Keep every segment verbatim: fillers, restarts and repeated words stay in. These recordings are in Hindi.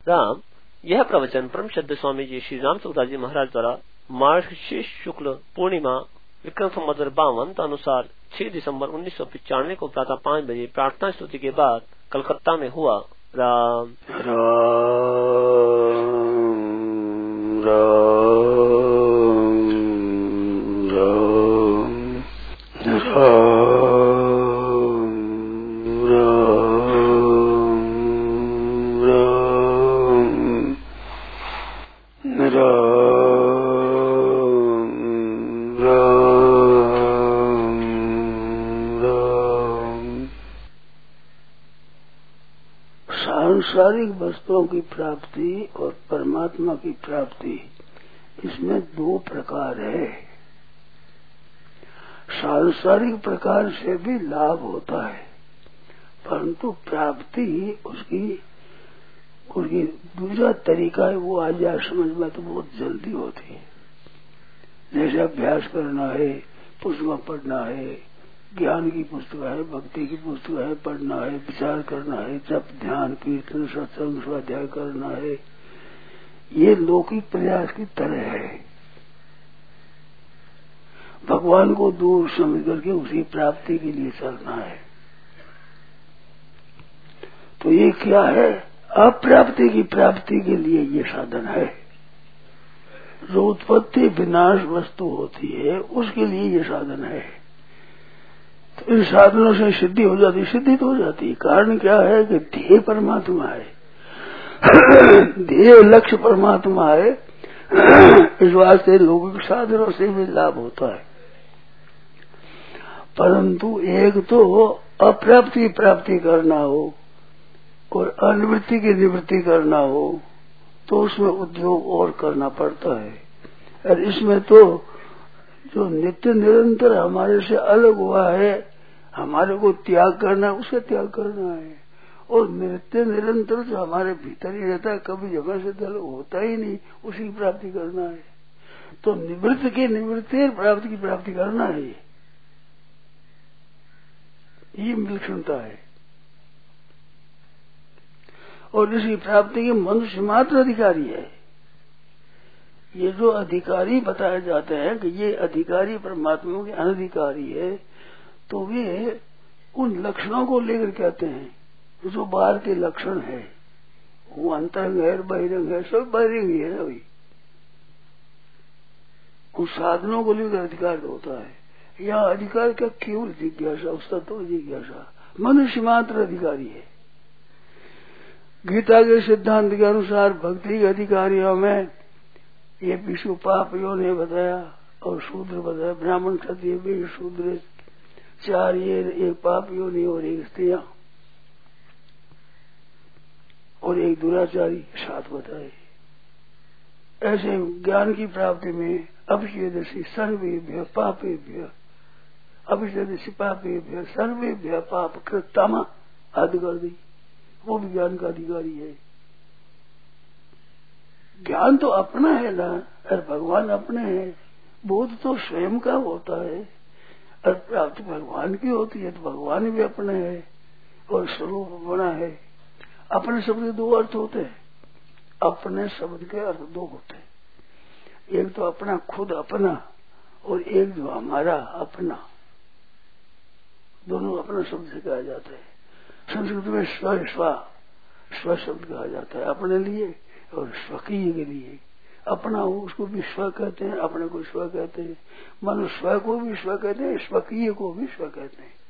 राम। यह प्रवचन परम श्रद्धेय स्वामी जी श्री राम सुखदास जी महाराज द्वारा मार्गशीर्ष शुक्ल पूर्णिमा विक्रम संवत्सर बावन अनुसार छह दिसंबर उन्नीस सौ पिचानवे को प्रातः पाँच बजे प्रार्थना स्तुति के बाद कलकत्ता में हुआ। राम राम राम राम सांसारिक वस्तुओं की प्राप्ति और परमात्मा की प्राप्ति, इसमें दो प्रकार है। सांसारिक प्रकार से भी लाभ होता है, परंतु प्राप्ति उसकी उसकी दूसरा तरीका है, वो आज आज समझ में तो बहुत जल्दी होती है। जैसे अभ्यास करना है, पुस्तक पढ़ना है, ज्ञान की पुस्तक है, भक्ति की पुस्तक है, पढ़ना है, विचार करना है, जप ध्यान कीर्तन सत्संग स्वाध्याय करना है, ये लौकिक प्रयास की तरह है। भगवान को दूर समझ करके उसी प्राप्ति के लिए चलना है। तो ये क्या है? अप्राप्ति की प्राप्ति के लिए ये साधन है। जो उत्पत्ति विनाश वस्तु होती है उसके लिए ये साधन है। तो इन साधनों से सिद्धि हो जाती, सिद्धि तो हो जाती। कारण क्या है कि ध्येय परमात्मा है, ध्येय लक्ष्य परमात्मा है। इस वास्ते लौकिक साधनों से भी लाभ होता है, परंतु एक तो अप्राप्ति प्राप्ति करना हो और अनिवृत्ति की निवृत्ति करना हो तो उसमें उद्योग और करना पड़ता है। और इसमें तो जो नित्य निरंतर हमारे से अलग हुआ है, हमारे को त्याग करना है, उसका त्याग करना है। और नित्य निरंतर जो हमारे भीतर ही रहता है, कभी जगह से अलग होता ही नहीं, उसी की प्राप्ति करना है। तो निवृत्त की निवृत्ति और प्राप्ति की प्राप्ति करना है, ये विलक्षणता है। और इसी प्राप्ति के मनुष्य मात्र अधिकारी है। ये जो अधिकारी बताए जाते हैं कि ये अधिकारी परमात्मा के अनधिकारी है, तो वे उन लक्षणों को लेकर कहते हैं जो बाहर के लक्षण है। वो अंतरंग है, बहिरंग है, सब बहिरंग ही है ना भाई। उस साधनों को लेकर अधिकार होता है। यहाँ अधिकार क्या? केवल जिज्ञासा, उसका तो जिज्ञासा। मनुष्य मात्र अधिकारी है। गीता के सिद्धांत के अनुसार भक्ति के अधिकारियों में ये विश्व पाप योनि बताया और शूद्र बताया। ब्राह्मण क्षत्रिय वैश्य शूद्र चार, ये एक पाप योनि और एक स्त्रियां और एक दुराचारी, सात बताए। ऐसे ज्ञान की प्राप्ति में अभिषेदसी सर्वेभ्य पापेभ्य अभिषेदसी पापेभ्य सर्वेभ्य पाप कृतमा आदि कर दी। वो भी ज्ञान का अधिकारी है। ज्ञान तो अपना है ना, और भगवान अपने हैं। बोध तो स्वयं का होता है और प्राप्ति भगवान की होती है। तो भगवान भी अपने है और स्वरूप बना है। अपने शब्द के दो अर्थ होते हैं। अपने शब्द के अर्थ दो होते हैं, एक तो अपना खुद अपना और एक जो हमारा अपना। दोनों अपना शब्द से कहा जाता है। संस्कृत में स्व स्व स्व शब्द कहा जाता है अपने लिए, और स्वकीय के लिए। अपना हो उसको भी स्व कहते हैं, अपने को स्व कहते हैं। मानो स्व को भी स्व कहते हैं, स्वकीय को भी स्व कहते हैं।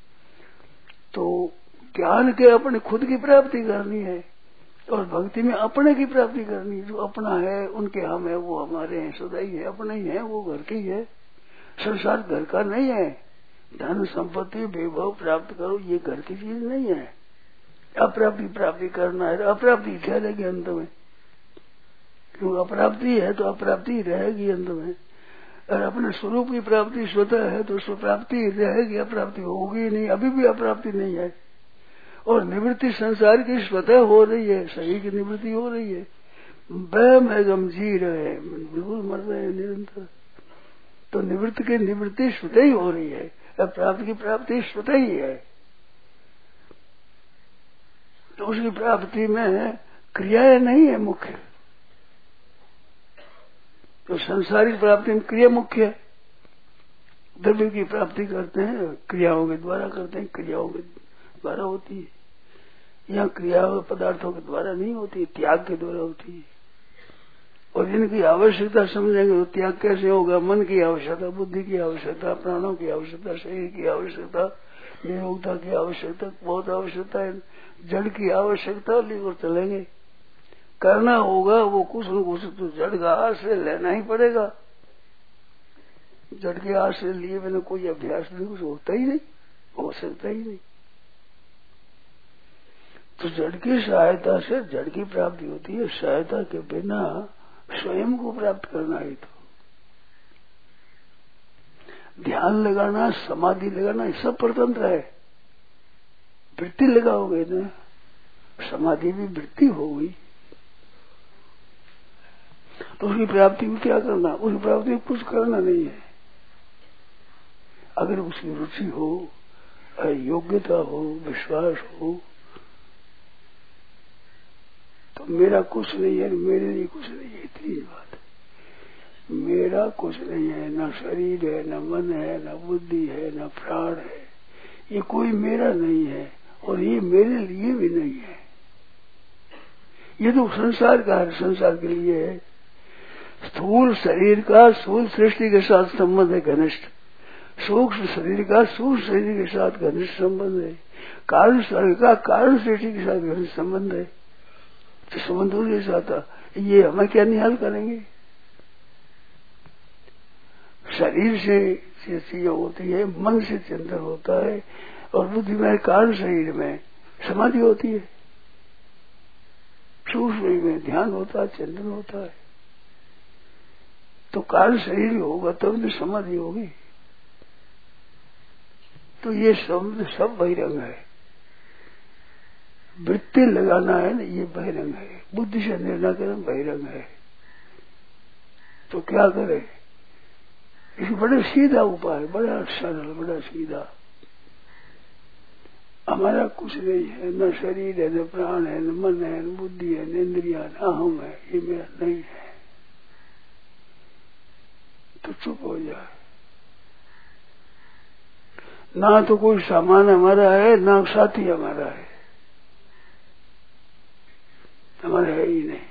तो ज्ञान के अपने खुद की प्राप्ति करनी है और भक्ति में अपने की प्राप्ति करनी। जो अपना है उनके हम है, वो हमारे हैं, सदा ही है, अपने ही है, वो घर की है। संसार घर का नहीं है। धन संपत्ति वैभव प्राप्त करो, ये घर की चीज नहीं है। अप्राप्ति प्राप्ति करना है, अप्राप्ति ठहरेगी अंत में। क्योंकि अप्राप्ति है तो अप्राप्ति रहेगी अंत में। और अपने स्वरूप की प्राप्ति स्वतः है तो स्वप्राप्ति रहेगी, अप्राप्ति होगी नहीं। अभी भी अप्राप्ति नहीं है। और निवृत्ति संसार की स्वतः हो रही है, शरीर की निवृत्ति हो रही है। वह है हम जी रहे हैं, बिल्कुल मर रहे हैं निरंतर। तो निवृत्ति की निवृत्ति स्वतः ही हो रही है, प्राप्ति की प्राप्ति स्वतः ही है। तो उसकी प्राप्ति में क्रियाएं नहीं है मुख्य। तो संसारिक प्राप्ति में क्रिया मुख्य है। द्रव्य की प्राप्ति करते हैं क्रियाओं के द्वारा करते हैं, क्रियाओं के द्वारा होती है। यहाँ क्रियाओं पदार्थों के द्वारा नहीं होती, त्याग के द्वारा होती है। और इनकी आवश्यकता समझेंगे तो त्याग कैसे होगा? मन की आवश्यकता, बुद्धि की आवश्यकता, प्राणों की आवश्यकता, शरीर की आवश्यकता, निरोगता की आवश्यकता, बहुत आवश्यकता है, जड़ की आवश्यकता लेकर चलेंगे। करना होगा वो कुछ न कुछ तो जड़ का आश्रय लेना ही पड़ेगा। जड़ के आश्रय लिए बिना कोई अभ्यास नहीं, कुछ होता ही नहीं, हो सकता ही नहीं। तो जड़ की सहायता से जड़ की प्राप्ति होती है, सहायता के बिना स्वयं को प्राप्त करना ही। तो ध्यान लगाना, समाधि लगाना, ये सब स्वतंत्र है। वृत्ति लगाओगे ना, समाधि भी वृत्ति हो गई, तो उसकी प्राप्ति में क्या करना? उसकी प्राप्ति में कुछ करना नहीं है। अगर उसकी रुचि हो, योग्यता हो, विश्वास हो, तो मेरा कुछ नहीं है, मेरे लिए कुछ नहीं है, इतनी बात है। मेरा कुछ नहीं है, न शरीर है, न मन है, न बुद्धि है, न प्राण है, ये कोई मेरा नहीं है और ये मेरे लिए भी नहीं है। ये तो संसार का है, संसार के लिए है। स्थूल शरीर का स्थूल सृष्टि के साथ संबंध है घनिष्ठ, सूक्ष्म शरीर का सूक्ष्म शरीर के साथ घनिष्ठ संबंध है, कारण शरीर का कारण सृष्टि के साथ घनिष्ठ संबंध है। तो संबंध के साथ ये हमें क्या निहाल करेंगे? शरीर से चीजें होती है, मन से चिंतन होता है, और बुद्धि में कारण शरीर में समाधि होती है, सूक्ष्म शरीर में ध्यान होता है, चिंतन होता है। तो कारण शरीर होगा तब तो समाधि होगी। तो ये सब सब बहिरंग है। वृत्ति लगाना है ना, ये बहिरंग है। बुद्धि से निर्णय करना बहिरंग है। तो क्या करे? इस बड़े सीधा उपाय, बड़ा सरल, बड़ा सीधा। हमारा कुछ नहीं है, न शरीर है, न प्राण है, न मन है, न बुद्धि है, न इंद्रिया, न अहम है, ये मेरा नहीं है। तो चुप हो जाए। ना तो कोई सामान हमारा है, ना साथी हमारा है, हमारा है ही नहीं।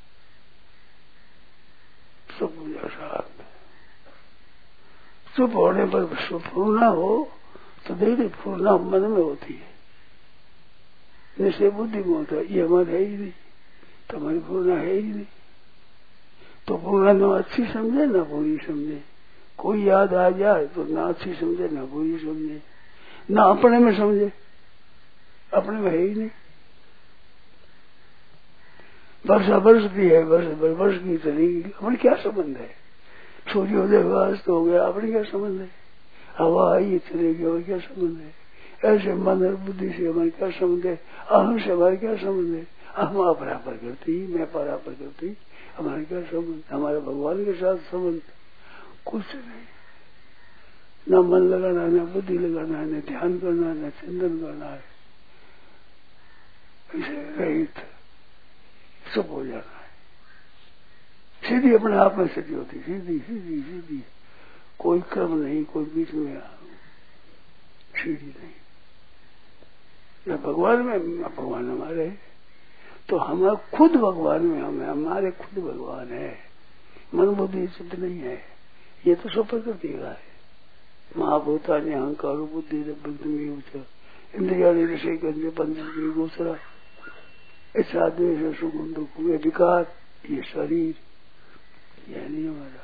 चुप हो जाए साथ। चुप होने पर पूर्णा हो तो देखिए पूर्णा मन में होती है, जैसे बुद्धि में होता है। ये हमारा है ही नहीं, तो हमारी पूर्णा है ही नहीं। तो पूर्णा न अच्छी समझे ना बुरी समझे। कोई याद आ जाए तो ना अच्छी समझे ना बुरी समझे, ना अपने में समझे, अपने में है ही नहीं। वर्षा बरसती है, वर्ष वर्ष की चलेगी, अपने क्या संबंध है? सूर्योदय हुआ, अस्त हो गया, अपने क्या संबंध है? हवा आई चलेगी, और क्या संबंध है? ऐसे मन और बुद्धि से हमारे क्या संबंध है? अहम से हमारे क्या संबंध है? अहम अपरापर करती, मैं परापर करती, हमारे क्या संबंध? हमारे भगवान के साथ संबंध कुछ नहीं। न मन लगाना है, न बुद्धि लगाना है, न ध्यान करना है, न चिंतन करना है। इसे रहित चुप हो जाना है। सीधी अपने आप में स्थिति होती, सीधी सीधी सीधी, कोई क्रम नहीं, कोई बीच में सीधी नहीं। न भगवान में, न भगवान हमारे। तो हम खुद भगवान में, हमें हमारे खुद भगवान है। मन बुद्धि चित्त नहीं है, ये तो सब प्रकृति का है। महाभूता ने अहंकार बुद्धि इंद्रिया विषय के पंचेंद्रिय गोचरा, ऐसा द्वेष सुख दुख में विकार, ये शरीर, यह नहीं हमारा।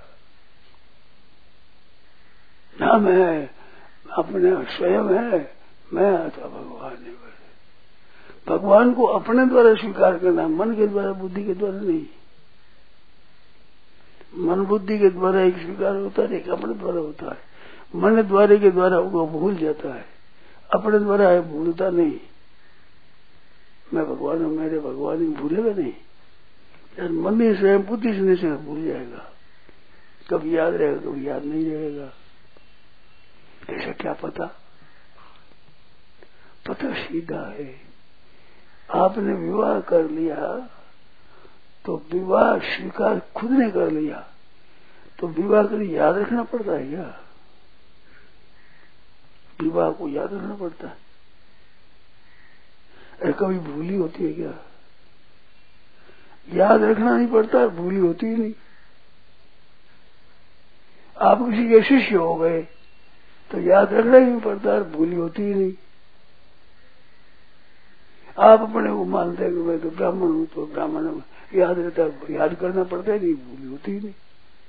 ना मैं अपने स्वयं है, मैं अथवा भगवान है। भगवान को अपने द्वारा स्वीकार करना, मन के द्वारा, बुद्धि के द्वारा नहीं। मन बुद्धि के द्वारा एक स्वीकार होता है, एक अपने द्वारा होता है। मन द्वारे के द्वारा वो भूल जाता है, अपने द्वारा है भूलता नहीं। मैं भगवान हूँ, मेरे भगवान ही भूलेगा नहीं। यार मन ही स्वयं बुद्धि से नहीं भूल जाएगा, कभी याद रहेगा, कभी याद नहीं रहेगा। ऐसा क्या पता? पता सीधा है। आपने विवाह कर लिया तो विवाह स्वीकार खुद ने कर लिया, तो विवाह के लिए याद रखना पड़ता है क्या? विवाह को याद रखना पड़ता है? अरे कभी भूली होती है क्या? याद रखना नहीं पड़ता, भूली होती ही नहीं। आप किसी के शिष्य हो गए तो याद रखना ही नहीं पड़ता, भूली होती ही नहीं। आप अपने को मानते हैं कि मैं तो ब्राह्मण हूं, तो ब्राह्मण याद रहता है, याद करना पड़ता है नहीं, भूली होती ही नहीं।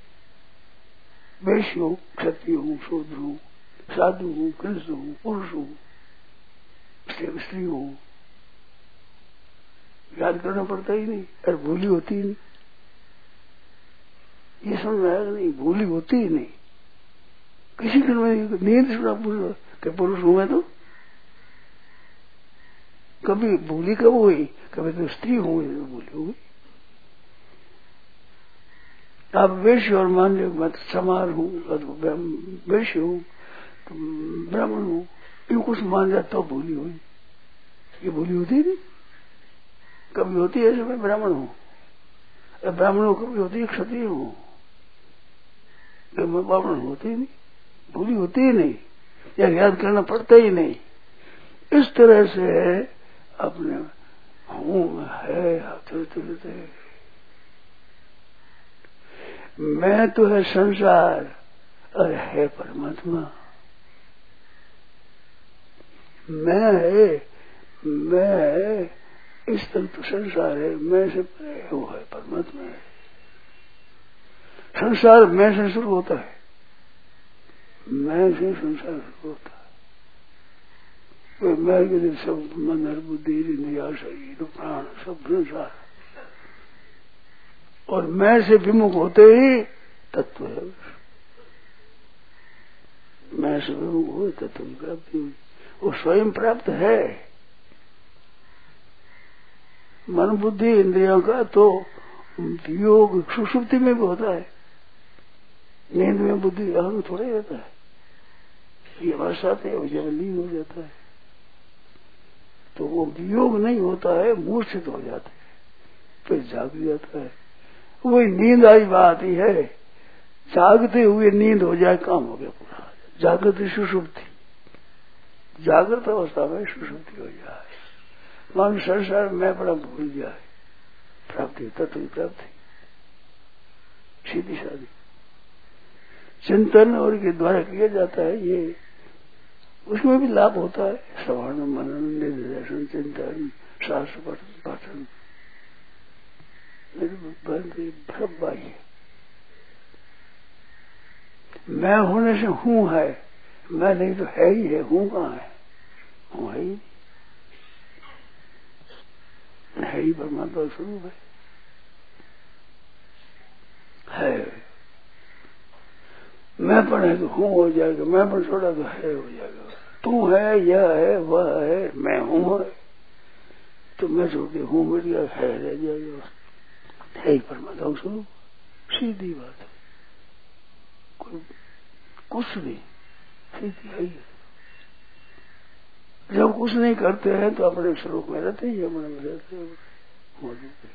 वैश्य हूं, क्षत्रिय हूं, शूद्र हूं, साधु हूं, कृष्ण हूं, पुरुष हूं, स्त्री हूं, याद करना पड़ता ही नहीं, और भूली होती ही नहीं। ये समझ में आएगा नहीं, भूली होती ही नहीं। किसी दिन में नींद सुना पुरुष के पुरुष हूं मैं, तो कभी भूली कब हुई? कभी तो स्त्री हूं तो भूली हुई। आप वैश्य और मान लो मैं तो समार हूं, वैश्य हूं, तो ब्राह्मण हूं, इन कुछ मान जाता तो भूली हुई। ये भूली होती नहीं। कभी होती है मैं ब्राह्मण हूं, ब्राह्मण हूं, कभी होती है क्षत्रिय हूं, मैं ब्राह्मण होती ही नहीं, भूली होती ही नहीं, या याद करना पड़ता ही नहीं। इस तरह से अपने हूं है, चलते मैं तो है संसार और है परमात्मा। मैं है, मैं है, इस तरह तो संसार है, मैं से परे वो है परमात्मा है। संसार मैं से शुरू होता है, मैं से संसार शुरू होता है। तो मैं के दिन सब मन और बुद्धि इंद्रिया शरीर प्राण सब संसार, और मैं से विमुख होते ही तत्व है। मैं से विमुख हुए तत्व की प्राप्ति हुई, वो स्वयं प्राप्त है। मन बुद्धि इंद्रियों का तो योग सुषुप्ति में भी होता है, नींद में बुद्धि अहम थोड़े रहता है। ये वर्षाते है, जब लीन हो जाता है तो वो योग नहीं होता है, मूर्छित हो जाते हैं, फिर जाग जाता है। वही नींद आई बात ही है, जागते हुए नींद हो जाए काम हो गया पूरा। जागृति सुषुप्ति, जागृत अवस्था में सुषुप्ति हो जाए, मान संसार में बड़ा भूल जाए, प्राप्ति तत्व की प्राप्ति सीधी साधी चिंतन और के द्वारा किया जाता है। ये उसमें भी लाभ होता है, श्रवण मनन निधिध्यासन चिंतन शास्त्र पाठन भरबाई है। मैं होने से हूं है, मैं नहीं तो है ही है, हूं कहाँ है? हूं है ही है ही परमात्मा स्वरूप है। है मैं पढ़े तो हूं हो जाएगा, मैं पर छोड़ा तो है हो जाएगा। तू है, यह है, वह है, मैं हूं है, तो मैं छोड़ के हूं मिट गया, है रह जाएगा। है ही परमात्मा स्वरूप, सीधी बात है, कोई कुछ नहीं, सीधी है ही। जब कुछ नहीं करते हैं तो अपने स्वरूप में रहते ही, अपने में रहते हैं, मौजूद है,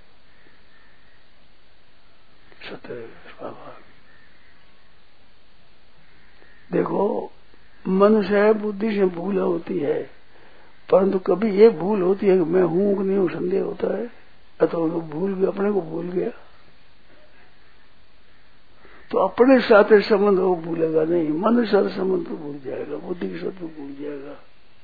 सत्य स्वाभाविक। देखो मन से बुद्धि से भूल होती है, परंतु कभी ये भूल होती है कि मैं हूं कि नहीं हूं, संदेह होता है। तो भूल गया, अपने को भूल गया, तो अपने साथ संबंध वो भूलेगा नहीं, मन के साथ संबंध तो भूल जाएगा, बुद्धि के साथ तो भूल जाएगा।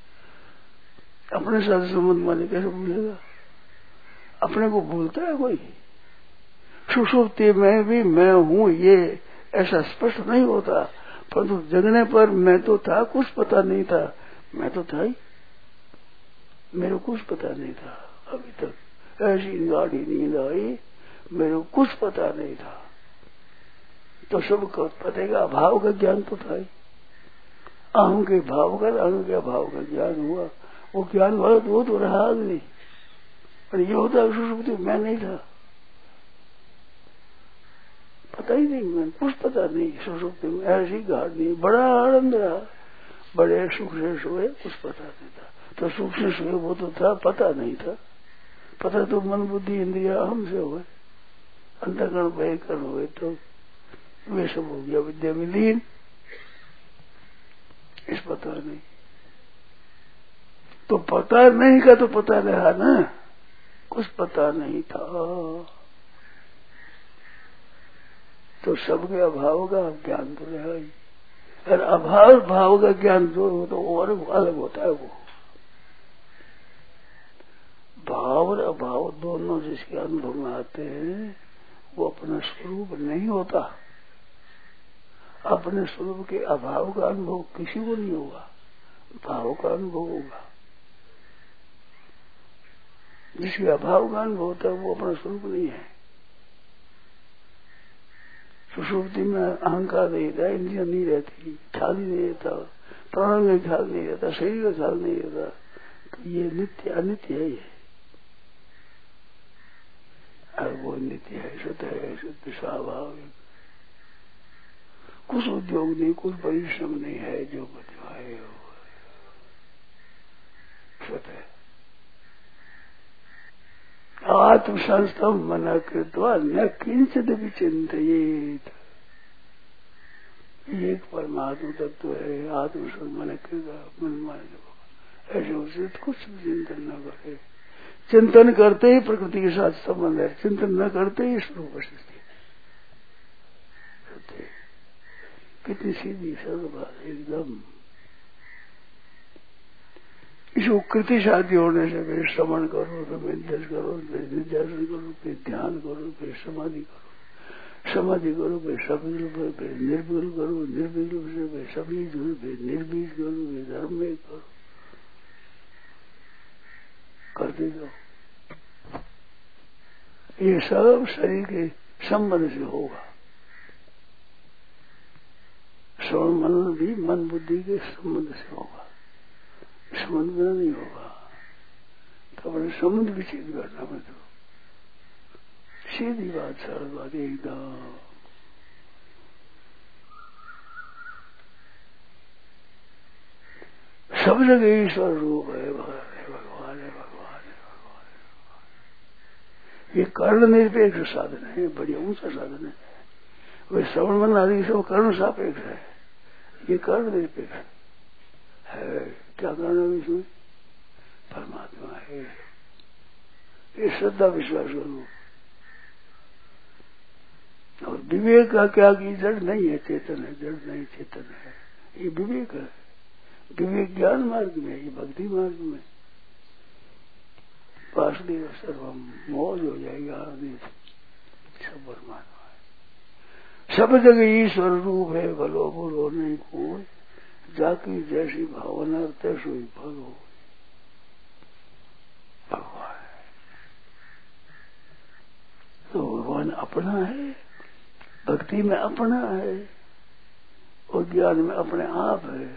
अपने साथ संबंध माने कैसे भूलेगा? अपने को भूलता है कोई? सुषुप्ति में भी मैं हूं ये ऐसा स्पष्ट नहीं होता, परंतु जगने पर मैं तो था, कुछ पता नहीं था, मैं तो था ही, मेरे को कुछ पता नहीं था अभी तक। ऐसी गाढ़ी नींद आई, मेरे को कुछ पता नहीं था, तो सब पते का भाव का ज्ञान तो था ही। अहम के भाव का, अहम के भाव का ज्ञान हुआ, वो ज्ञान हुआ तो वो तो रहा नहीं, पर ये होता सुषुप्ति मैं नहीं था, पता ही नहीं, मैं कुछ पता नहीं। सुषुप्ति में ऐसी गाढ़ नहीं, बड़ा आनंद रहा, बड़े सुख से सोए, कुछ पता नहीं था। तो सुख से सोए वो तो था, पता नहीं था, पता तो मन बुद्धि इंद्रिया हम से हुए, अंतःकरण भयकर हुए तो वे सब हो गया विद्या में लीन। इस पता नहीं तो पता नहीं का तो पता रहा ना, कुछ पता नहीं था तो सबके अभाव का ज्ञान तो रहा ही। और अभाव भाव का ज्ञान जो हो तो और अलग होता है। वो भाव और अभाव दोनों जिसके अनुभव में आते हैं वो अपना स्वरूप नहीं होता। अपने स्वरूप के अभाव का अनुभव किसी को नहीं होगा, भाव का अनुभव होगा। जिसके अभाव का अनुभव होता है वो अपना स्वरूप नहीं है। सुषुप्ति में अहंकार नहीं रहता, इंद्रिया नहीं रहती, ख्याल ही नहीं रहता, प्राण का ख्याल नहीं रहता, शरीर का ख्याल नहीं रहता, तो ये नित्य अनित्य है। ये और वो नित्य है, सत्य है, सत्य स्वाभाविक। कुछ उद्योग नहीं, कुछ परिश्रम नहीं है, जो बतवाए हो सत्य। आत्म संस्थम मन कृत्वा न किंचित भी चिंतित। एक परमात्मा तत्व है, आत्म मन कृत्वा मन मान ऐसे उसे कुछ भी चिंतन न करे। चिंतन करते ही प्रकृति के साथ संबंध है, चिंतन न करते ही स्वरूप स्थिति। कितनी सीधी सरल बात एकदम। इस कृति शादी होने से फिर श्रवण करो, फिर विद्यास करो, फिर निध्यासन करो, फिर ध्यान करो, फिर समाधि करो, समाधि करो, फिर सविकल्प, फिर निर्विकल्प करो, निर्विकल्प से फिर सबीज करो, फिर निर्बीज करो, फिर धर्म में करो, करते जाओ। ये सब शरीर के संबंध से होगा। श्रवण मनन भी मन बुद्धि के संबंध से होगा, संबंध में नहीं होगा। तो अपने संबंध विच्छेद करना में तो सीधी बात, सरल बात एकदम। सब जगह ईश्वर रूप है, भगवान है, भगवान है, भगवान है। ये कर्ण निरपेक्ष साधन है, बढ़िया ऊंचा साधन है। वे श्रवण मन आदि सब कर्ण सापेक्ष है, ये कर्ण निरपेक्ष है। क्या करना इसमें? परमात्मा है, ये श्रद्धा विश्वास करो। और विवेक का क्या कि जड़ नहीं है, चेतन है, जड़ नहीं चेतन है, ये विवेक है। विवेक ज्ञान मार्ग में, ये भक्ति मार्ग में। वासुदेव सर्वम मौज हो जाएगी आदि, सब परमात्मा है। सब जगह ईश्वर रूप है, भलो बोलो नहीं कोई, जाकी जैसी भावना तैसो ही फल हो। भगवान तो भगवान अपना है, भक्ति में अपना है, और ज्ञान में अपने आप है।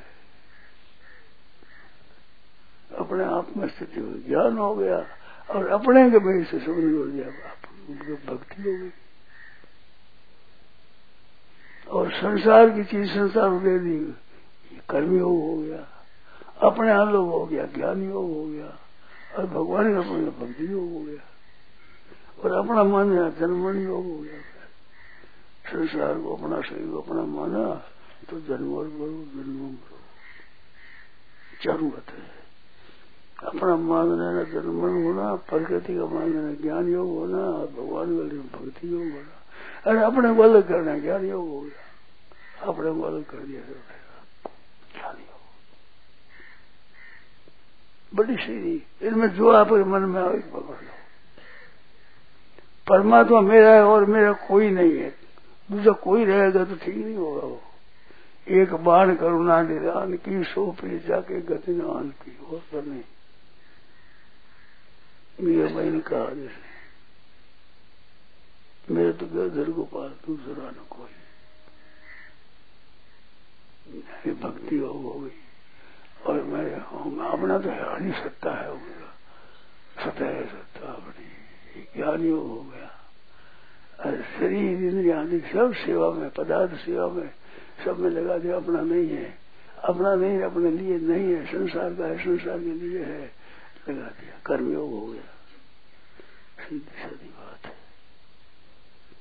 अपने आप में स्थिति हो, ज्ञान हो गया और अपने के भाई से समझ हो गया, भक्ति हो गई। और संसार की चीज संसार दे दी, कर्म योग हो गया, अपने आलोक हो गया, ज्ञान योग हो गया, और भगवान का अपने भक्ति योग हो गया, और अपना मन है जन्मन योग हो गया। संसार को अपना शरीर को अपना माना तो जन्मों करो, जन्मों करो, जरूरत है। अपना मानना ना जन्मन होना, प्रकृति का मानना ज्ञान योग होना, और भगवान का भक्ति योग होना। अरे अपने को अलग करना ज्ञान योग हो गया, अपने को अलग कर दिया ज्ञान योग। बड़ी सीधी, इनमें जो आपके मन में आए पकड़ लो। परमात्मा मेरा है और मेरा कोई नहीं है, दूसरा कोई रहेगा तो ठीक नहीं होगा। वो एक बाण करुणा निदान की, सो पी जाके गति नान की, और तो नहीं। मेरे भाई ने कहा जैसे मेरे तो घर गोपाल दूसरा न कोई, मेरी भक्ति हो गई और मैं अपना तो है नहीं, सत्ता है मेरा, सत्ता है सत्ता अपनी, ज्ञान योग हो गया। और शरीर इंद्रिया आदि सब सेवा में, पदार्थ सेवा में, सब में लगा दिया। अपना नहीं है, अपना नहीं है, अपने लिए नहीं है, संसार का है, संसार के लिए है, लगा दिया, कर्मयोग हो गया। सीधी सादी बात है।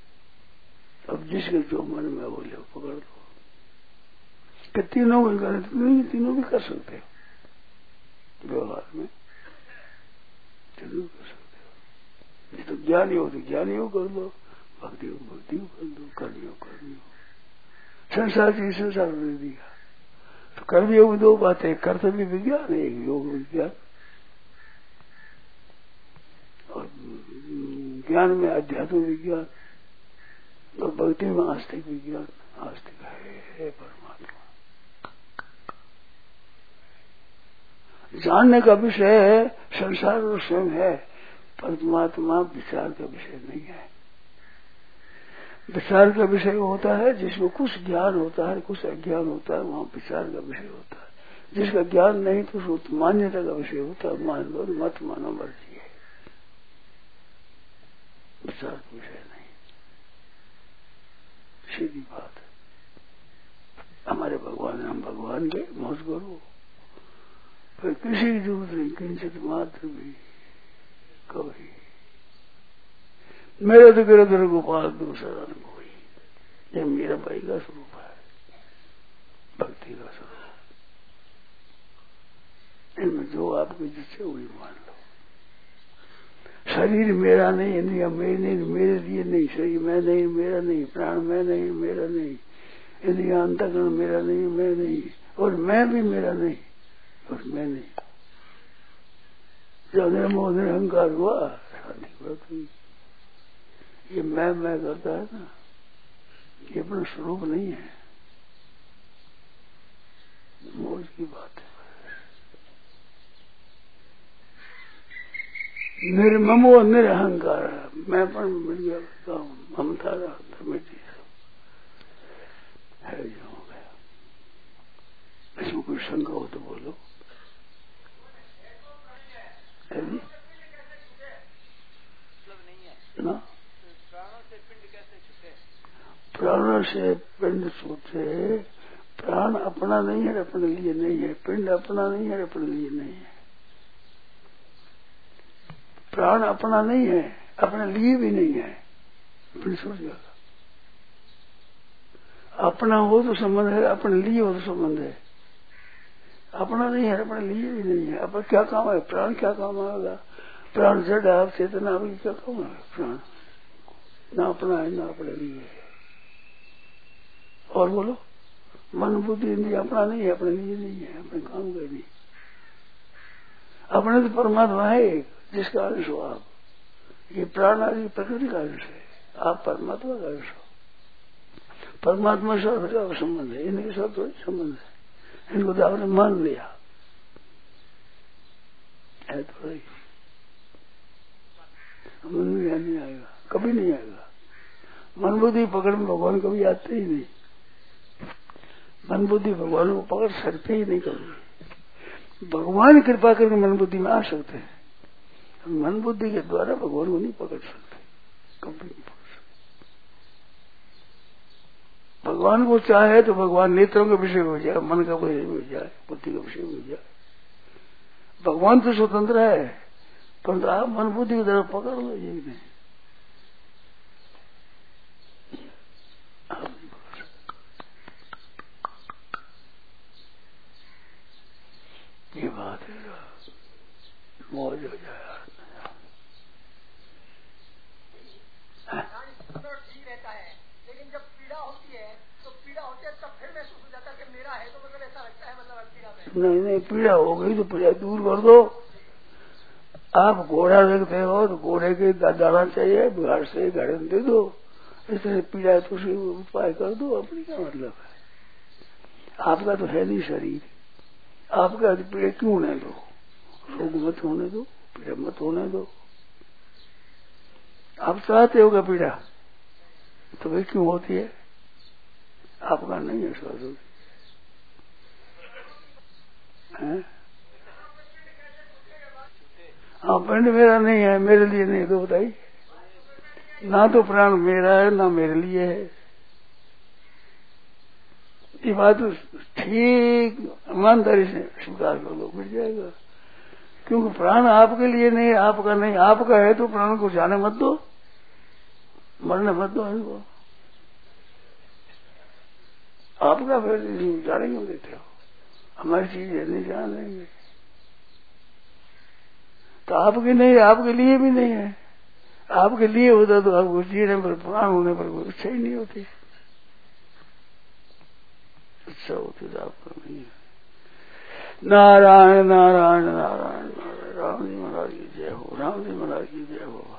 जिसके जो मन में वो ले पकड़ लो कि तीनों को करें तो तीनों भी कर सकते हो व्यवहार में, तीनों कर सकते हो। ये तो ज्ञानी हो तो ज्ञानी हो कर दो, भक्ति हो भक्ति हो कर दो, कर्मी हो कर्मी हो। संसार की संसार दे दिया तो कर्मियों में दो बातें, कर्तव्य विज्ञान है, एक योग विज्ञान, और ज्ञान में अध्यात्म विज्ञान, और भक्ति में आस्तिक विज्ञान। आस्तिक है परमात्मा, जानने का विषय है, संसार और स्वयं है, परमात्मा विचार का विषय नहीं है। विचार का विषय होता है जिसमें कुछ ज्ञान होता है, कुछ अज्ञान होता है, वहां विचार का विषय होता है। जिसका ज्ञान नहीं तो उसको मान्यता का विषय होता है, मान लो मत मानो मर्जी है, विचार का विषय नहीं। सीधी बात है, हमारे भगवान हम भगवान के मौज करो, फिर किसी की जरूरत नहीं, किंचित मात्र भी कभी। मेरे तो गिरधर गोपाल दूसरा कोई, ये मेरा भाई का स्वरूप है, भक्ति का स्वरूप। इनमें जो आपकी जिससे वही मान लो। शरीर मेरा नहीं, इंद्रिया मेरी नहीं, मेरे लिए नहीं, शरीर मैं नहीं, मेरा नहीं, प्राण मैं नहीं, मेरा नहीं, इंद्रिया अंतःकरण मेरा नहीं, मैं नहीं, और मैं भी मेरा नहीं, और मैं नहीं। जब निर्मोह निरहंकार हुआ शांति बात हुई। ये मैं मैं करता है ना, ये अपना स्वरूप नहीं है, मौज की बात है। निर्ममो निरहंकार, मैं पर मिल गया, ममता रहा मिट्टी है, जो हो गया। इसमें कोई शंका हो तो बोलो। है जी ना, प्राणों से पिंड छूटे, प्राण अपना नहीं है, अपने लिए नहीं है, पिंड अपना नहीं है, अपने लिए नहीं है। प्राण अपना नहीं है, अपने लिए भी नहीं है, पिंड छूट जाएगा। अपना हो तो संबंध है, अपने लिए हो तो संबंध है। अपना नहीं है, अपने लिए भी नहीं है। अब क्या काम है, प्राण क्या काम आएगा? प्राण जड़ आप चेतना आपकी क्या काम है? प्राण ना अपना है ना अपने लिए है। और बोलो, मन बुद्धि इंद्रिय अपना नहीं है, अपने लिए नहीं है, अपने काम का नहीं। अपने तो परमात्मा है एक, जिसका अंश हो आप। ये प्राण आदि प्रकृति का अंश है, आप परमात्मा का अंश हो। परमात्मा से आपका संबंध है, इनके साथ थोड़ी संबंध है। इनको तो आपने मान लिया है, थोड़ा ही मन में नहीं आएगा, कभी नहीं आएगा। मन बुद्धि पकड़ में भगवान कभी आते ही नहीं। मन बुद्धि भगवान को पकड़ सकते ही नहीं कभी। भगवान कृपा करके मन बुद्धि में आ सकते हैं, मन बुद्धि के द्वारा भगवान को नहीं पकड़ सकते, कभी नहीं पकड़ सकते। भगवान को चाहे तो भगवान नेत्रों का विषय हो जाए, मन का विषय हो जाए, बुद्धि का विषय हो जाए। भगवान तो स्वतंत्र है, परंतु आप मन बुद्धि की तरफ पकड़ लो, ये नहीं। ये बात है, मौज हो जाए। ठीक रहता है, लेकिन जब पीड़ा होती है तो पीड़ा होती है तब फिर महसूस हो जाता है कि मेरा है, तो मतलब ऐसा लगता है, मतलब पीड़ा में नहीं नहीं, पीड़ा हो गई तो पीड़ा दूर कर दो। आप घोड़ा रखते हो तो घोड़े के दाना चाहिए, बिहार से गाड़ी दे दो। इस तरह पीड़ा है तो उसे उपाय कर दो, अपनी क्या मतलब है? आपका तो है नहीं शरीर, आपका पीड़ा क्यों होने दो? रोग मत होने दो, पीड़ा मत होने दो। आप चाहते होगा पीड़ा, तो वे क्यों होती है? आपका नहीं है स्वास्थ्य। हाँ, पिंड मेरा नहीं है, मेरे लिए नहीं, तो बताइए। ना तो प्राण मेरा है ना मेरे लिए है। ये बात ठीक ईमानदारी से स्वीकार कर लो, मिल जाएगा। क्योंकि प्राण आपके लिए नहीं, आपका नहीं। आपका है तो प्राण को जाने मत दो, मरने मत दो इनको। आपका फिर जानेंगे देते हो, हमारी चीज नहीं जान लेंगे। तो आपके नहीं, आपके लिए भी नहीं है। आपके लिए होता तो आपको जीने पर, प्राण होने पर कोई इच्छा ही नहीं होती। इच्छा होती तो आपको नहीं है। नारायण नारायण नारायण नारायण। राम जी महाराज की जय हो, राम जी महाराज की जय हो।